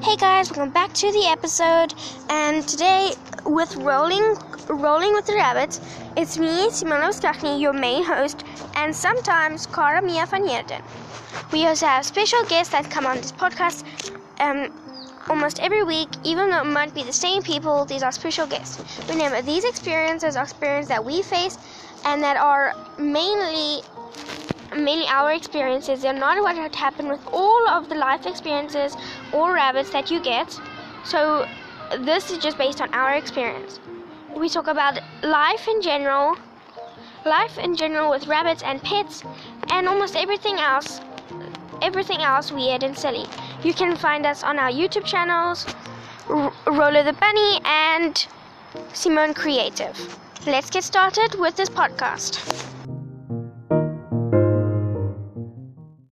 Hey guys, welcome back to the episode, and today with Rolling with the Rabbits, it's me, Simona Skachny, your main host, and sometimes Cara Mia van Heerden. We also have special guests that come on this podcast almost every week, even though it might be the same people. These are special guests. Remember, these experiences are experiences that we face and that are mainly our experiences. They're not what had happened with all of the life experiences or rabbits that you get. So this is just based on our experience. We talk about life in general with rabbits and pets, and almost everything else weird and silly. You can find us on our YouTube channels, Roller the Bunny and Simone Creative. Let's get started with this podcast.